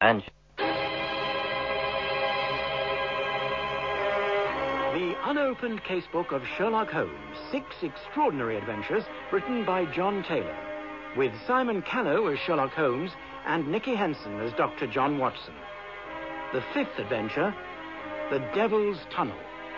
And... The unopened casebook of Sherlock Holmes, 6 extraordinary adventures written by John Taylor, with Simon Callow as Sherlock Holmes and Nicky Henson as Dr. John Watson. The 5th adventure, The Devil's Tunnel.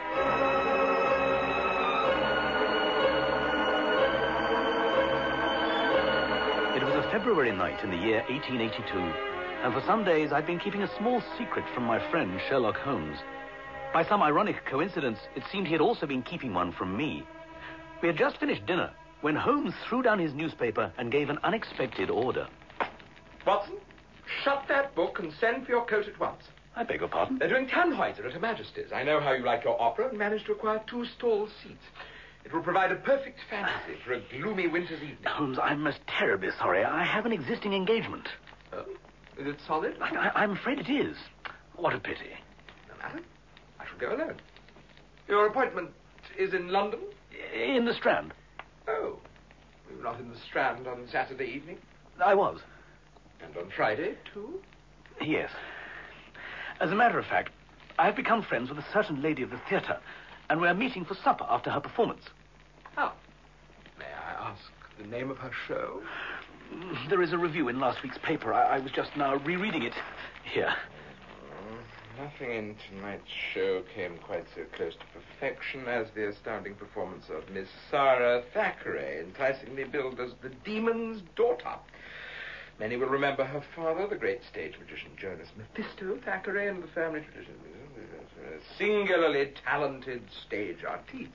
It was a February night in the year 1882, and for some days I'd been keeping a small secret from my friend Sherlock Holmes. By some ironic coincidence, it seemed he had also been keeping one from me. We had just finished dinner when Holmes threw down his newspaper and gave an unexpected order. Watson, shut that book and send for your coat at once. I beg your pardon? They're doing Tannhäuser at Her Majesty's. I know how you like your opera and managed to acquire 2 stall seats. It will provide a perfect fantasy for a gloomy winter's evening. Holmes, I'm most terribly sorry. I have an existing engagement. Is it solid? I'm afraid it is. What a pity. No matter. I shall go alone. Your appointment is in London? In the Strand. Oh. You were not in the Strand on Saturday evening? I was. And on Friday, too? Yes. As a matter of fact, I have become friends with a certain lady of the theatre, and we're meeting for supper after her performance. Oh. May I ask the name of her show? There is a review in last week's paper. I was just now rereading it. Here. Nothing in tonight's show came quite so close to perfection as the astounding performance of Miss Sarah Thackeray, enticingly billed as the Demon's Daughter. Many will remember her father, the great stage magician Jonas Mephisto Thackeray, and the family tradition. A singularly talented stage artiste.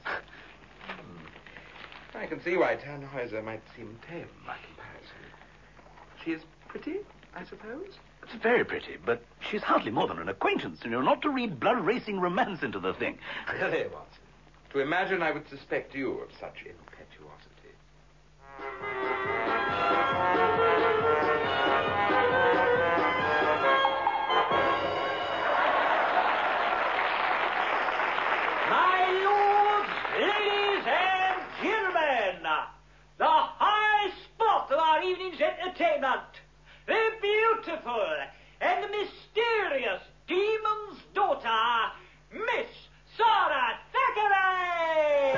I can see why Tannhäuser might seem tame by comparison. She is pretty, I suppose? It's very pretty, but she's hardly more than an acquaintance, and you're not to read blood-racing romance into the thing. Really, Watson? To imagine I would suspect you of such impetuosity. My lords, ladies, and gentlemen, the high spot of our evening's entertainment, the beautiful and mysterious Demon's Daughter, Miss Sarah Thackeray!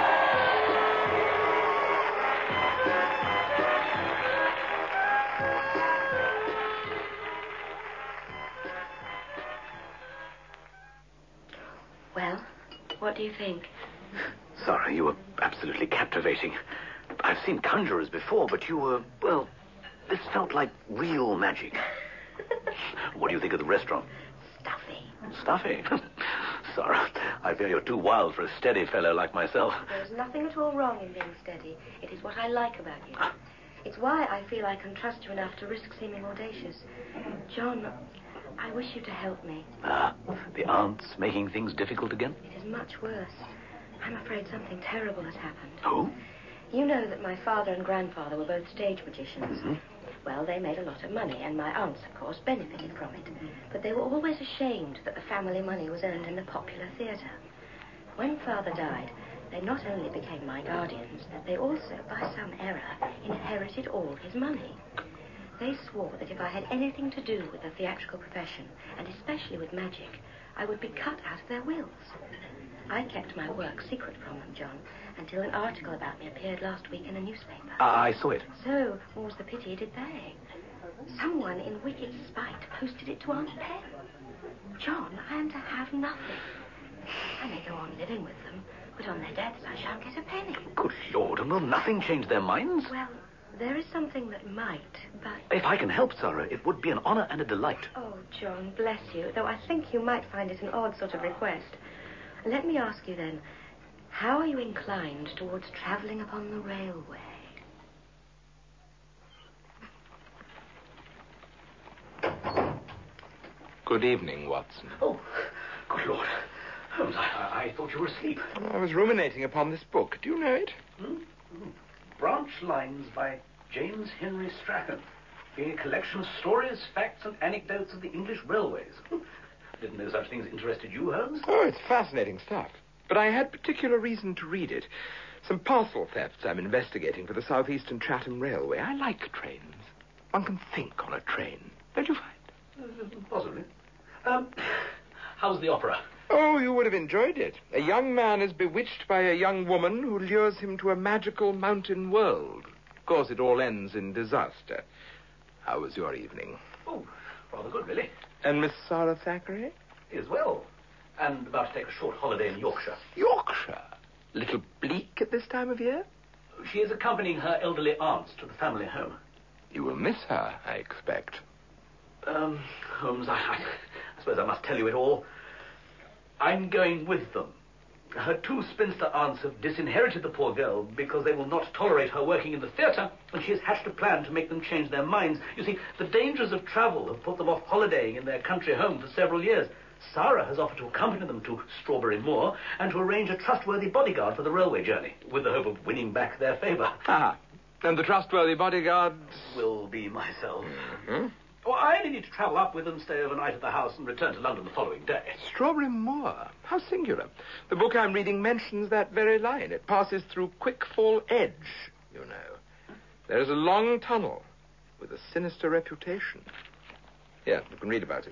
Well, what do you think? Sarah, you were absolutely captivating. I've seen conjurers before, but you were, well, this felt like real magic. What do you think of the restaurant? Stuffy. Stuffy? Sarah, I fear you're too wild for a steady fellow like myself. There's nothing at all wrong in being steady. It is what I like about you. It's why I feel I can trust you enough to risk seeming audacious. John, I wish you to help me. The aunt's making things difficult again? It is much worse. I'm afraid something terrible has happened. Who? You know that my father and grandfather were both stage magicians. Mm-hmm. Well, they made a lot of money, and my aunts, of course, benefited from it. But they were always ashamed that the family money was earned in the popular theatre. When Father died, they not only became my guardians, they also, by some error, inherited all his money. They swore that if I had anything to do with the theatrical profession, and especially with magic, I would be cut out of their wills. I kept my work secret from them, John, until an article about me appeared last week in a newspaper. I saw it. So, more's the pity, did they? Someone in wicked spite posted it to Aunt Pen. John, I am to have nothing. I may go on living with them, but on their deaths I shan't get a penny. Good Lord, and will nothing change their minds? Well, there is something that might, but... If I can help, Sarah, it would be an honor and a delight. Oh, John, bless you, though I think you might find it an odd sort of request. Let me ask you then, how are you inclined towards travelling upon the railway? Good evening, Watson. Oh, good Lord. Holmes, I thought you were asleep. I was ruminating upon this book. Do you know it? Branch Lines by James Henry Strachan, being a collection of stories, facts, and anecdotes of the English railways. Didn't know such things interested you, Holmes? Oh, it's fascinating stuff. But I had particular reason to read it. Some parcel thefts I'm investigating for the South Eastern Chatham Railway. I like trains. One can think on a train. Don't you find? How's the opera? Oh, you would have enjoyed it. A young man is bewitched by a young woman who lures him to a magical mountain world. Of course, it all ends in disaster. How was your evening? Oh, rather good, really. And Miss Sarah Thackeray? As well. And about to take a short holiday in Yorkshire. Yorkshire? A little bleak at this time of year? She is accompanying her elderly aunts to the family home. You will miss her, I expect. Holmes, I suppose I must tell you it all. I'm going with them. Her two spinster aunts have disinherited the poor girl because they will not tolerate her working in the theatre, and she has hatched a plan to make them change their minds. You see, the dangers of travel have put them off holidaying in their country home for several years. Sarah has offered to accompany them to Strawberry Moor and to arrange a trustworthy bodyguard for the railway journey, with the hope of winning back their favour. Ah, and the trustworthy bodyguard will be myself. Mm-hmm. Well, I only need to travel up with them, stay overnight at the house, and return to London the following day. Strawberry Moor. How singular. The book I'm reading mentions that very line. It passes through Quickfall Edge, you know. There is a long tunnel with a sinister reputation. Here, you can read about it.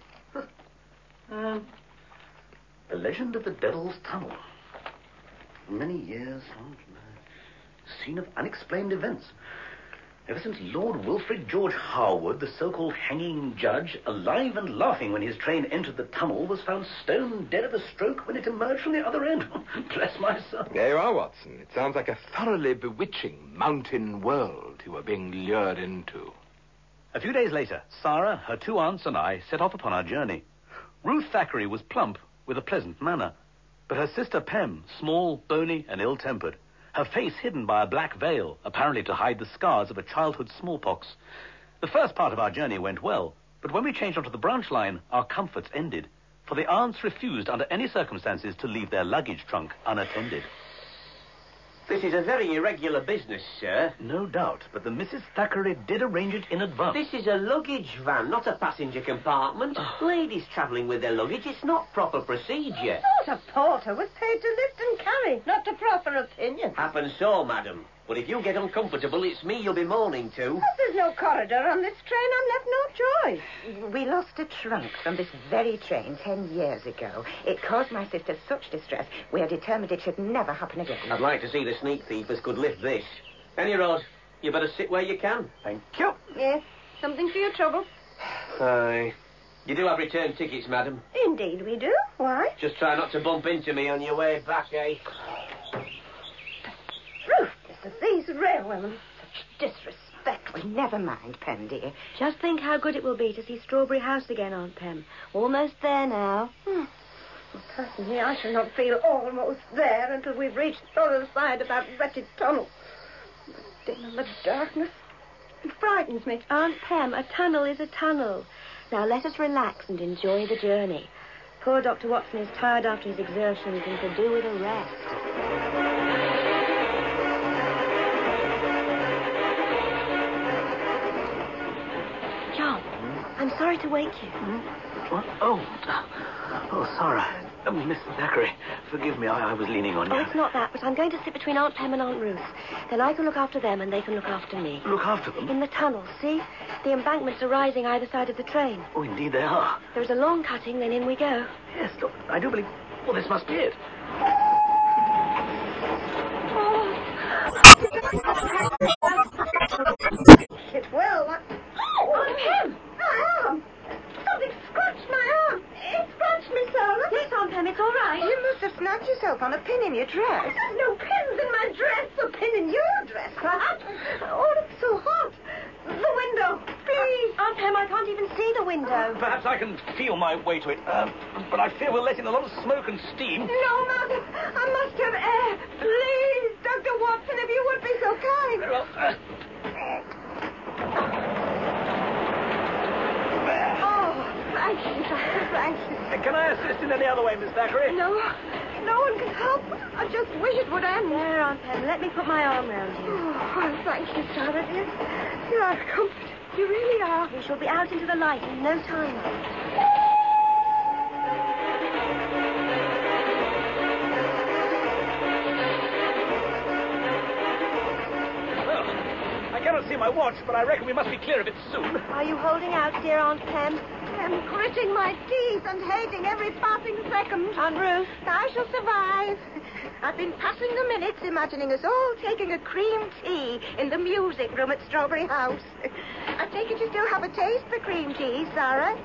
The Legend of the Devil's Tunnel. Many years on, scene of unexplained events. Ever since Lord Wilfrid George Harwood, the so-called hanging judge, alive and laughing when his train entered the tunnel, was found stone dead of a stroke when it emerged from the other end. Bless my soul. There you are, Watson. It sounds like a thoroughly bewitching mountain world you are being lured into. A few days later, Sarah, her two aunts, and I set off upon our journey. Ruth Thackeray was plump, with a pleasant manner, but her sister Pem, small, bony, and ill-tempered, her face hidden by a black veil, apparently to hide the scars of a childhood smallpox. The first part of our journey went well, but when we changed onto the branch line, our comforts ended, for the aunts refused under any circumstances to leave their luggage trunk unattended. This is a very irregular business, sir. No doubt, but the Mrs. Thackeray did arrange it in advance. This is a luggage van, not a passenger compartment. Ladies travelling with their luggage, it's not proper procedure. I thought a porter was paid to lift and carry, not to proffer opinion. Happens so, madam. But if you get uncomfortable, it's me you'll be mourning to. But there's no corridor on this train. I'm left no choice. We lost a trunk from this very train 10 years ago. It caused my sister such distress, we are determined it should never happen again. I'd like to see the sneak thievers could lift this. Penny Rose, you better sit where you can. Thank you. Yes, something for your trouble. Aye. You do have return tickets, madam. Indeed we do. Why? Just try not to bump into me on your way back, eh? Ruthless, these railwaymen. Such disrespect. Well, never mind, Pem, dear. Just think how good it will be to see Strawberry House again, Aunt Pem. Almost there now. Well, personally, I shall not feel almost there until we've reached the other side of that wretched tunnel. The dim and the darkness. It frightens me. Aunt Pem, a tunnel is a tunnel. Now let us relax and enjoy the journey. Poor Dr. Watson is tired after his exertions and could do with a rest. John, I'm sorry to wake you. What? Oh, Sarah. Miss Thackeray, forgive me, I was leaning on you. Oh, it's not that, but I'm going to sit between Aunt Pem and Aunt Ruth. Then I can look after them and they can look after me. Look after them? In the tunnel, see? The embankments are rising either side of the train. Oh, indeed they are. There's a long cutting, then in we go. Yes, I do believe... Well, this must be it. It will. Aunt Pem! My arm! Something scratched my arm. It scratched me, Sarah. Yes, Aunt Pem, it's all right. You must have snapped yourself on a pin in your dress. There's no pins in my dress. A pin in your dress, perhaps. Oh, it's so hot. The window, please. Aunt Pem, I can't even see the window. Perhaps I can feel my way to it. But I fear we're letting a lot of smoke and steam. No, madam. I must have air. Please, Dr. Watson, if you would be so kind. Very well. Thank you, Doctor. Thank you. Can I assist in any other way, Miss Thackeray? No one can help. I just wish it would end. There, Aunt Pem, let me put my arm round you. Oh, well, thank you, Sarah, dear. You are a comfort. You really are. We shall be out into the light in no time. Well, I cannot see my watch, but I reckon we must be clear of it soon. Are you holding out, dear Aunt Pem? am gritting my teeth and hating every passing second. Aunt Ruth, I shall survive. I've been passing the minutes imagining us all taking a cream tea in the music room at Strawberry House. I take it you still have a taste for cream tea, Sarah?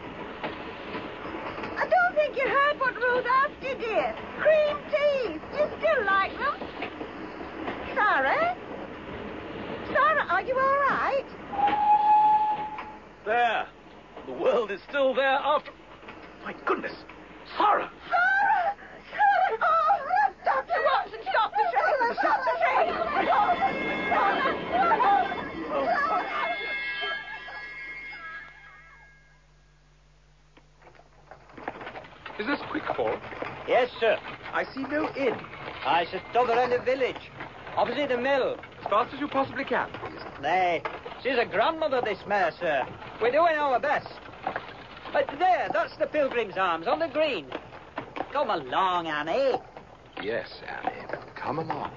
I don't think you heard what Ruth asked you, dear. Cream teas. Do you still like them? Sarah? Sarah, are you all right? There. The world is still there after... My goodness. Sarah! Sarah! Sarah! Oh, Dr. Watson, stop the train! Stop the train! Is this Quickfall? Yes, sir. I see no inn. I sit other end of the village, opposite the mill. As fast as you possibly can, please. Nay, she's a grandmother, this mare, sir. We're doing our best. But there, that's the Pilgrim's Arms on the green. Come along, Annie. Yes, Annie. Come along.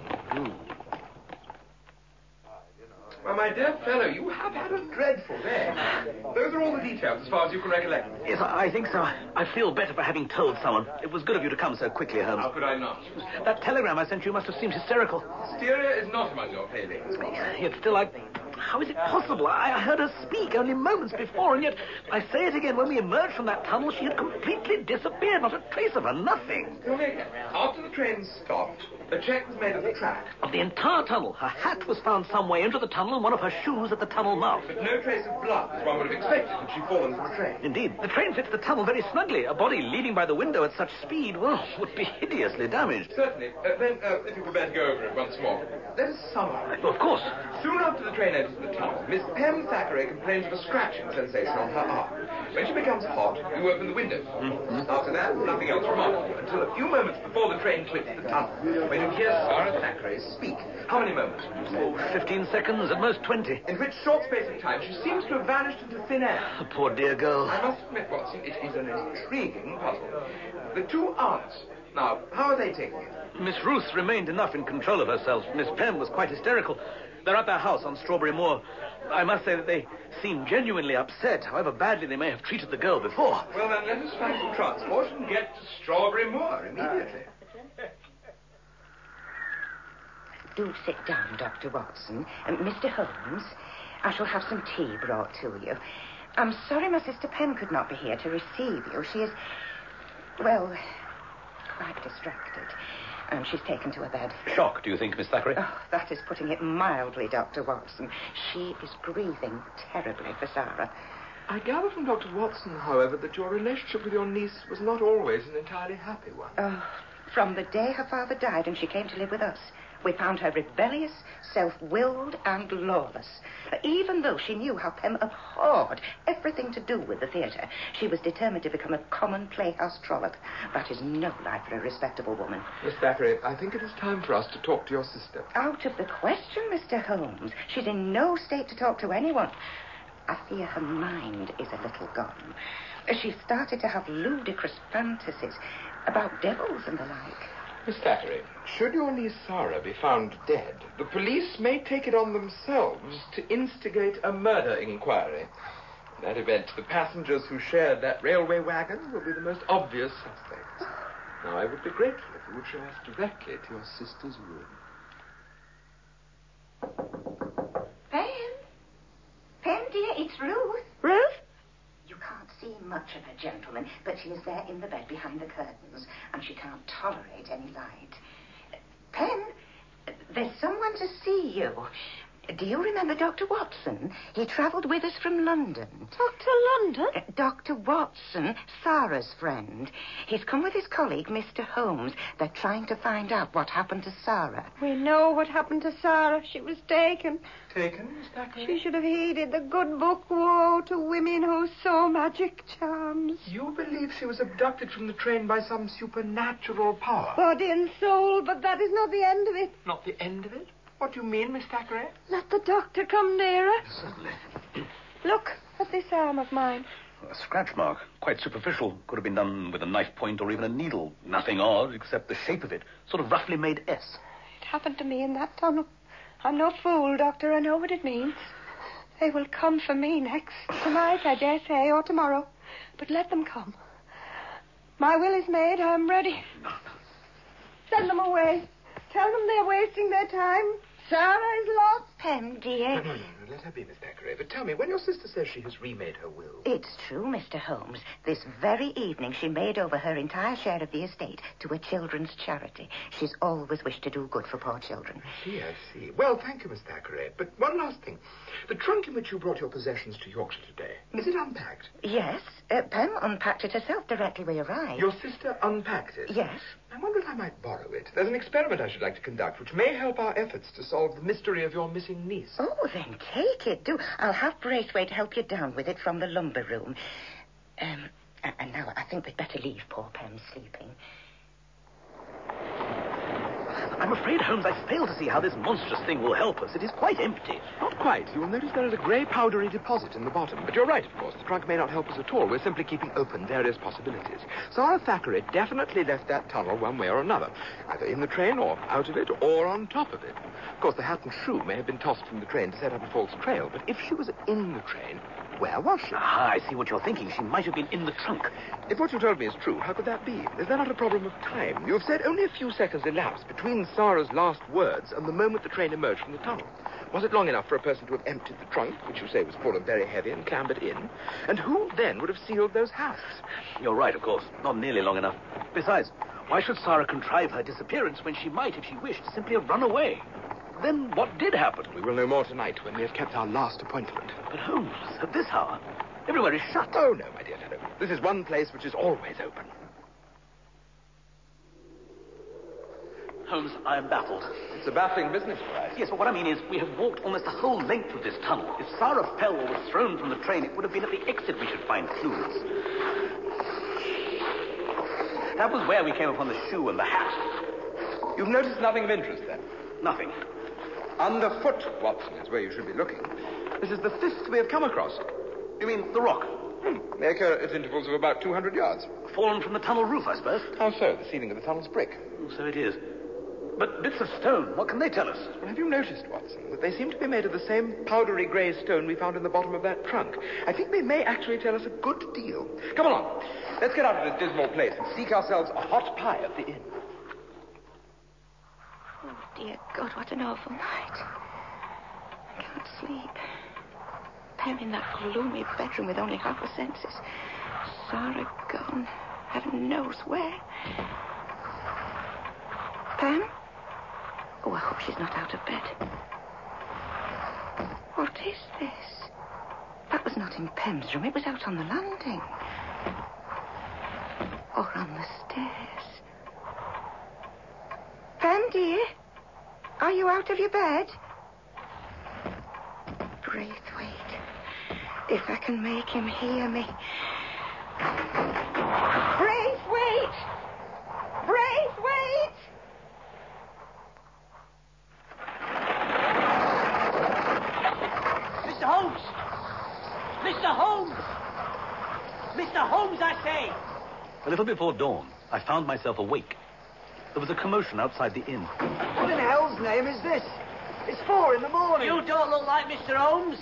Well, my dear fellow, you have had a dreadful day. Those are all the details as far as you can recollect. Yes, I think so. I feel better for having told someone. It was good of you to come so quickly, Holmes. How could I not? That telegram I sent you must have seemed hysterical. Hysteria is not among your failings. Yet still, how is it possible? I heard her speak only moments before, and yet, I say it again, when we emerged from that tunnel, she had completely disappeared. Not a trace of her, nothing. After the train stopped, a check was made of the track. Of the entire tunnel. Her hat was found some way into the tunnel and one of her shoes at the tunnel mouth. But no trace of blood, as one would have expected had she fallen from a train. Indeed, the train fits the tunnel very snugly. A body leaving by the window at such speed, well, would be hideously damaged. Certainly. Then, if you prefer to go over it once more. Let us summarize. Of course. Soon after the train enters the tunnel, Miss Pem Thackeray complains of a scratching sensation on her arm. When she becomes hot, you open the window. After that, nothing else remarkable, until a few moments before the train quits the tunnel, when you hear Sarah Thackeray speak. How many moments would you say? Oh, 15 seconds, at most 20. In which short space of time she seems to have vanished into thin air. The poor dear girl. I must admit, Watson, it is an intriguing puzzle. The two aunts. Now, how are they taking it? Miss Ruth remained enough in control of herself. Miss Pem was quite hysterical. They're at their house on Strawberry Moor. I must say that they seem genuinely upset, however badly they may have treated the girl before. Well, then, let us find some transport and get to Strawberry Moor immediately. Do sit down, Dr. Watson. Mr. Holmes, I shall have some tea brought to you. I'm sorry my sister Pem could not be here to receive you. She is, well, quite distracted. And she's taken to her bed. Shock, do you think, Miss Thackeray? Oh, that is putting it mildly, Dr. Watson. She is grieving terribly for Sarah. I gather from Dr. Watson, however, that your relationship with your niece was not always an entirely happy one. Oh, from the day her father died and she came to live with us, we found her rebellious, self-willed, and lawless. Even though she knew how Pem abhorred everything to do with the theatre, she was determined to become a common playhouse trollop. That is no life for a respectable woman. Miss Thackeray, I think it is time for us to talk to your sister. Out of the question, Mr. Holmes. She's in no state to talk to anyone. I fear her mind is a little gone. She's started to have ludicrous fantasies about devils and the like. Miss Thackeray, should your niece Sarah be found dead, the police may take it on themselves to instigate a murder inquiry. In that event, the passengers who shared that railway wagon will be the most obvious suspects. Now, I would be grateful if you would show us directly to your sister's room. Pem? Pem, dear, it's Ruth. Ruth? You can't see much of her, gentlemen, but she is there in the bed behind the curtains, and she can't tolerate any light. Pem, there's someone to see you. Do you remember Dr. Watson? He travelled with us from London. Dr. London? Dr. Watson, Sarah's friend. He's come with his colleague, Mr. Holmes. They're trying to find out what happened to Sarah. We know what happened to Sarah. She was taken. Taken, Miss Thackeray? She should have heeded the good book, Woe to Women Who Sow Magic Charms. You believe she was abducted from the train by some supernatural power? Body and soul, but that is not the end of it. Not the end of it? What do you mean, Miss Thackeray? Let the doctor come nearer. Certainly. Look at this arm of mine. A scratch mark, quite superficial. Could have been done with a knife point or even a needle. Nothing odd, except the shape of it. Sort of roughly made S. It happened to me in that tunnel. I'm no fool, Doctor. I know what it means. They will come for me next. Tonight, I dare say, or tomorrow. But let them come. My will is made. I'm ready. Send them away. Tell them they're wasting their time. Sarah is lost. Pem, dear. No. Let her be, Miss Thackeray. But tell me, when your sister says she has remade her will... It's true, Mr. Holmes. This very evening, she made over her entire share of the estate to a children's charity. She's always wished to do good for poor children. I see. Well, thank you, Miss Thackeray. But one last thing. The trunk in which you brought your possessions to Yorkshire today, is it unpacked? Yes. Pem unpacked it herself directly we arrived. Your sister unpacked it? Yes. I wonder if I might borrow it. There's an experiment I should like to conduct which may help our efforts to solve the mystery of your missing niece. Oh, then take it, do. I'll have Braithwaite help you down with it from the lumber room. And now I think we'd better leave poor Pem sleeping. I'm afraid, Holmes, I fail to see how this monstrous thing will help us. It is quite empty. Not quite. You will notice there is a grey powdery deposit in the bottom. But you're right, of course. The trunk may not help us at all. We're simply keeping open various possibilities. Sarah Thackeray definitely left that tunnel one way or another. Either in the train or out of it or on top of it. Of course, the hat and shoe may have been tossed from the train to set up a false trail. But if she was in the train, where was she? Ah, I see what you're thinking. She might have been in the trunk. If what you told me is true, how could that be? Is there not a problem of time? You have said only a few seconds elapsed between Sarah's last words and the moment the train emerged from the tunnel. Was it long enough for a person to have emptied the trunk, which you say was full and very heavy, and clambered in? And who then would have sealed those hasps? You're right, of course. Not nearly long enough. Besides, why should Sarah contrive her disappearance when she might, if she wished, simply have run away? Then what did happen? We will know more tonight when we have kept our last appointment. But Holmes, at this hour, everywhere is shut. Oh, no, my dear fellow. This is one place which is always open. Holmes, I am baffled. It's a baffling business, Bryce. Yes, but what I mean is we have walked almost the whole length of this tunnel. If Sarah fell or was thrown from the train, it would have been at the exit we should find clues. That was where we came upon the shoe and the hat. You've noticed nothing of interest, then? Nothing. Underfoot, Watson, is where you should be looking. This is the 5th we have come across. You mean the rock? They occur at intervals of about 200 yards. Fallen from the tunnel roof, I suppose. How so? The ceiling of the tunnel's brick. Oh, so it is. But bits of stone, what can they tell us? Well, have you noticed, Watson, that they seem to be made of the same powdery grey stone we found in the bottom of that trunk? I think they may actually tell us a good deal. Come along. Let's get out of this dismal place and seek ourselves a hot pie at the inn. Oh, dear God, what an awful night. I can't sleep. Pem in that gloomy bedroom with only half her senses. Sarah gone, heaven knows where. Pem? Oh, I hope she's not out of bed. What is this? That was not in Pem's room. It was out on the landing. Or on the stairs. Pem, dear? Are you out of your bed? Braithwaite. If I can make him hear me. Braithwaite! Braithwaite! Mr. Holmes! Mr. Holmes! Mr. Holmes, I say! A little before dawn, I found myself awake. There was a commotion outside the inn. What in hell's name is this? It's 4 in the morning. You don't look like Mr. Holmes.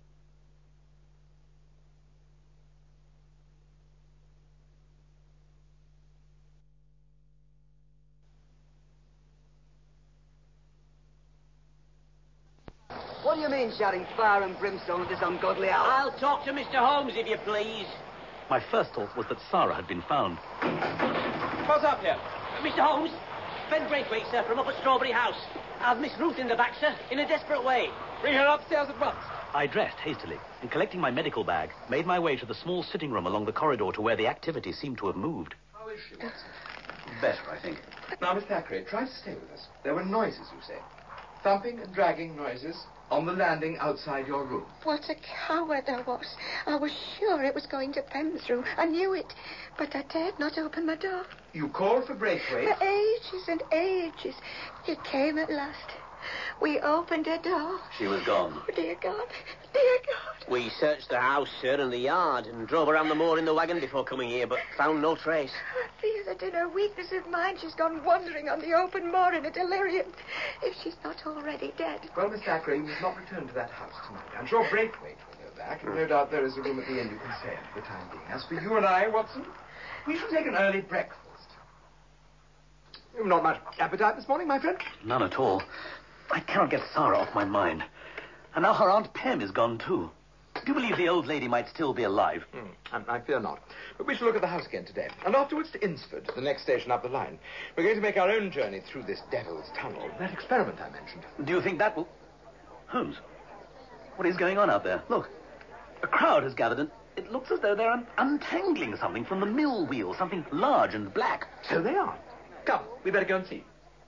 What do you mean shouting fire and brimstone at this ungodly hour? I'll talk to Mr. Holmes, if you please. My first thought was that Sarah had been found. What's up here? Mr. Holmes, Ben Braithwaite, sir, from up at Strawberry House. I've Miss Ruth in the back, sir, in a desperate way. Bring her upstairs at once. I dressed hastily and, collecting my medical bag, made my way to the small sitting room along the corridor to where the activity seemed to have moved. How is she, Watson? Better, I think. Now, Miss Thackeray, try to stay with us. There were noises, you say. Thumping and dragging noises on the landing outside your room. What a coward I was. I was sure it was going to Pem's room. I knew it. But I dared not open my door. You called for Braithwaite? For ages and ages. It came at last. We opened a door. She was gone. Oh, dear God. Dear God. We searched the house, sir, and the yard, and drove around the moor in the wagon before coming here, but found no trace. I fear that in her weakness of mind, she's gone wandering on the open moor in a delirium. If she's not already dead. Well, Miss Thackeray, you must not return to that house tonight. I'm sure Braithwaite will know back, and no doubt there is a room at the inn you can stay in for the time being. As for you and I, Watson, we shall take an early breakfast. You've not much appetite this morning, my friend? None at all. I cannot get Sarah off my mind. And now her Aunt Pem is gone, too. Do you believe the old lady might still be alive? I fear not. But we shall look at the house again today. And afterwards to Insford, the next station up the line. We're going to make our own journey through this devil's tunnel. That experiment I mentioned. Do you think that will... Holmes, what is going on out there? Look, a crowd has gathered, and it looks as though they're untangling something from the mill wheel, something large and black. So they are. Come, we better go and see.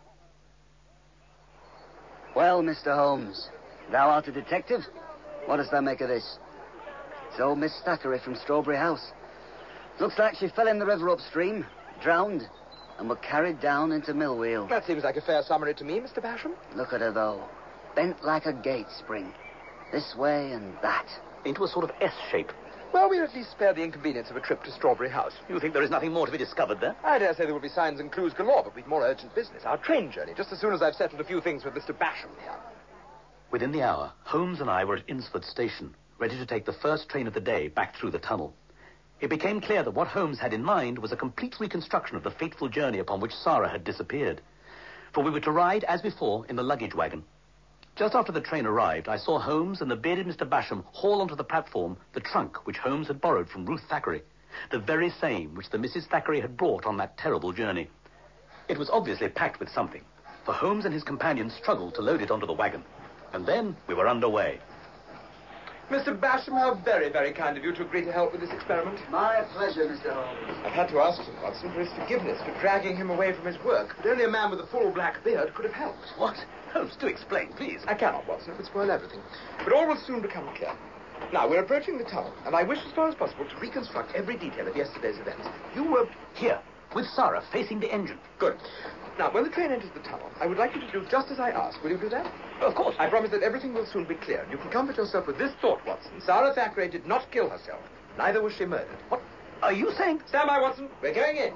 Well, Mr. Holmes, thou art a detective? What dost thou make of this? It's old Miss Thackeray from Strawberry House. Looks like she fell in the river upstream, drowned, and were carried down into Millwheel. That seems like a fair summary to me, Mr. Basham. Look at her, though. Bent like a gate spring. This way and that. Into a sort of S shape. Well, we'll at least spare the inconvenience of a trip to Strawberry House. You think there is nothing more to be discovered there? I dare say there will be signs and clues galore, but we've more urgent business. Our train journey, just as soon as I've settled a few things with Mr. Basham here. Within the hour, Holmes and I were at Insford Station, ready to take the first train of the day back through the tunnel. It became clear that what Holmes had in mind was a complete reconstruction of the fateful journey upon which Sarah had disappeared. For we were to ride, as before, in the luggage wagon. Just after the train arrived, I saw Holmes and the bearded Mr. Basham haul onto the platform the trunk which Holmes had borrowed from Ruth Thackeray, the very same which the Mrs. Thackeray had brought on that terrible journey. It was obviously packed with something, for Holmes and his companions struggled to load it onto the wagon. And then we were underway. Mr. Basham, how very, very kind of you to agree to help with this experiment. My pleasure, Mr. Holmes. I've had to ask Sir Watson for his forgiveness for dragging him away from his work, but only a man with a full black beard could have helped. What? Holmes, do explain, please. I cannot, Watson. It would spoil everything. But all will soon become clear. Now, we're approaching the tunnel, and I wish as far as possible to reconstruct every detail of yesterday's events. You were... Here, with Sarah, facing the engine. Good. Now, when the train enters the tunnel, I would like you to do just as I ask. Will you do that? Of course. I promise that everything will soon be clear. And you can comfort yourself with this thought, Watson. Sarah Thackeray did not kill herself. Neither was she murdered. What are you saying? Stand by, Watson. We're going in.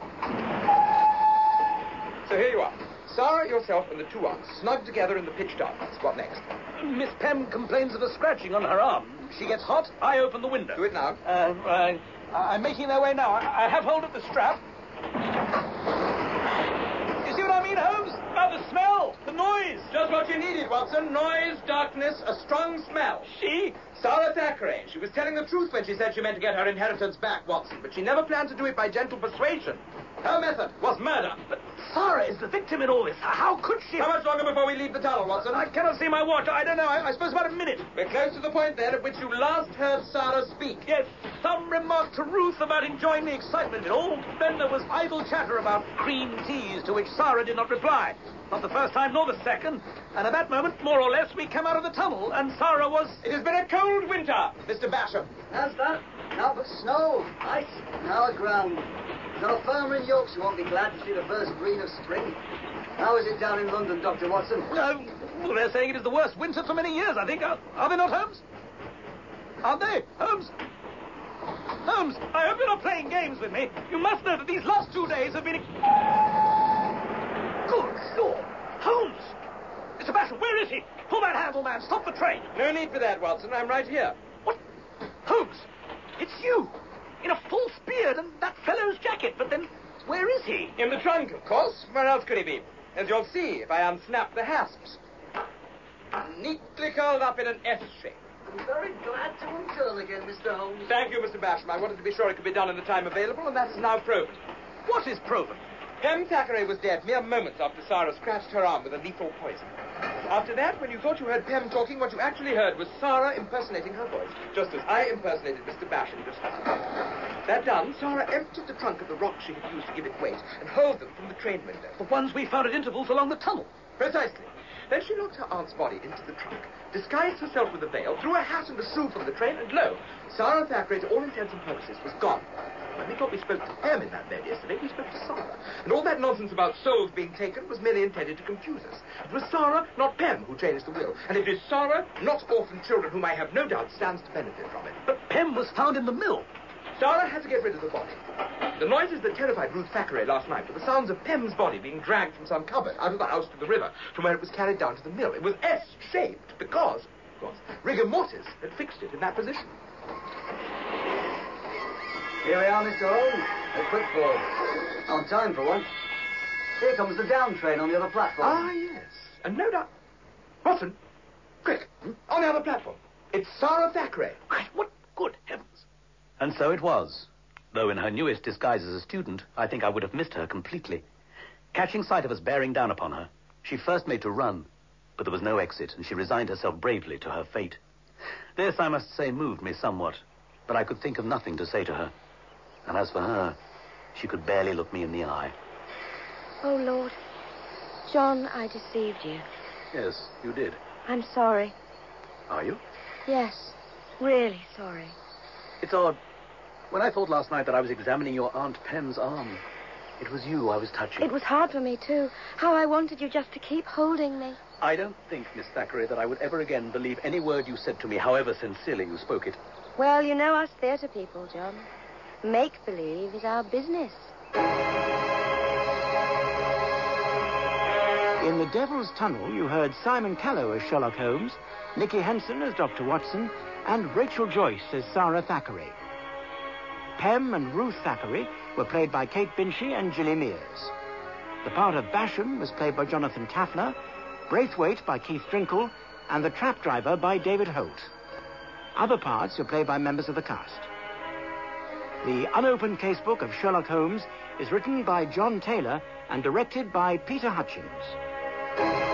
So here you are. Sarah, yourself, and the two aunts, snugged together in the pitch darkness. What next? Miss Pem complains of a scratching on her arm. She gets hot, I open the window. Do it now. I'm making their way now. I have hold of the strap. You see what I mean, Holmes? About the smell, the noise. Just what you needed, Watson. Noise, darkness, a strong smell. She? Sarah Thackeray. She was telling the truth when she said she meant to get her inheritance back, Watson, but she never planned to do it by gentle persuasion. Her method was murder. But Sarah is the victim in all this. How could she... How much longer before we leave the tunnel, Watson? I cannot see my watch. I don't know. I suppose about a minute. We're close to the point, then, at which you last heard Sarah speak. Yes, some remark to Ruth about enjoying the excitement of it all. Then there was idle chatter about cream teas, to which Sarah did not reply. Not the first time, nor the second. And at that moment, more or less, we came out of the tunnel, and Sarah was... It has been a cold winter, Mr. Basham. How's that? Now but snow, ice, now a ground. Not a farmer in Yorkshire won't be glad to see the first green of spring. How is it down in London, Dr. Watson? Well, they're saying it is the worst winter for many years, I think. Are they not, Holmes? Aren't they, Holmes? Holmes, I hope you're not playing games with me. You must know that these last 2 days have been... Good Lord! Holmes! Mr. Basham, where is he? Pull that handle, man. Stop the train. No need for that, Watson. I'm right here. What? Holmes, it's you. In a false beard and that fellow's jacket. But then, where is he? In the trunk, of course. Where else could he be? As you'll see if I unsnap the hasps. Neatly curled up in an S shape. I'm very glad to uncurl again, Mr. Holmes. Thank you, Mr. Basham. I wanted to be sure it could be done in the time available, and that's now proven. What is proven? Pem Thackeray was dead mere moments after Sarah scratched her arm with a lethal poison. After that, when you thought you heard Pem talking, what you actually heard was Sarah impersonating her voice, just as I impersonated Mr. Basham just now. That done, Sarah emptied the trunk of the rocks she had used to give it weight and hurled them from the train window. The ones we found at intervals along the tunnel. Precisely. Then she locked her aunt's body into the trunk, disguised herself with a veil, threw a hat and a shoe from the train, and lo, Sarah Thackeray, to all intents and purposes, was gone. When we thought we spoke to Pem in that bed yesterday, we spoke to Sarah. And all that nonsense about souls being taken was merely intended to confuse us. It was Sarah, not Pem, who changed the will. And it is Sarah, not orphan children, whom I have no doubt stands to benefit from it. But Pem was found in the mill. Sarah had to get rid of the body. The noises that terrified Ruth Thackeray last night were the sounds of Pem's body being dragged from some cupboard out of the house to the river, from where it was carried down to the mill. It was S-shaped because, of course, rigor mortis had fixed it in that position. Here we are, Mr. Holmes. A quick board. On time for once. Here comes the down train on the other platform. Ah, yes. And no doubt... Watson, quick, on the other platform. It's Sarah Thackeray. What good heavens! And so it was. Though in her newest disguise as a student, I think I would have missed her completely. Catching sight of us bearing down upon her, she first made to run, but there was no exit, and she resigned herself bravely to her fate. This, I must say, moved me somewhat, but I could think of nothing to say to her. And as for her, she could barely look me in the eye. Oh, Lord. John, I deceived you. Yes, you did. I'm sorry. Are you? Yes, really sorry. It's odd. When I thought last night that I was examining your Aunt Pen's arm, it was you I was touching. It was hard for me, too. How I wanted you just to keep holding me. I don't think, Miss Thackeray, that I would ever again believe any word you said to me, however sincerely you spoke it. Well, you know us theatre people, John. Make-believe is our business. In The Devil's Tunnel, you heard Simon Callow as Sherlock Holmes, Nicky Henson as Dr. Watson, and Rachel Joyce as Sarah Thackeray. Pem and Ruth Thackeray were played by Kate Binchy and Gilly Mears. The part of Basham was played by Jonathan Taffner, Braithwaite by Keith Drinkle, and the trap driver by David Holt. Other parts were played by members of the cast. The unopened casebook of Sherlock Holmes is written by John Taylor and directed by Peter Hutchins.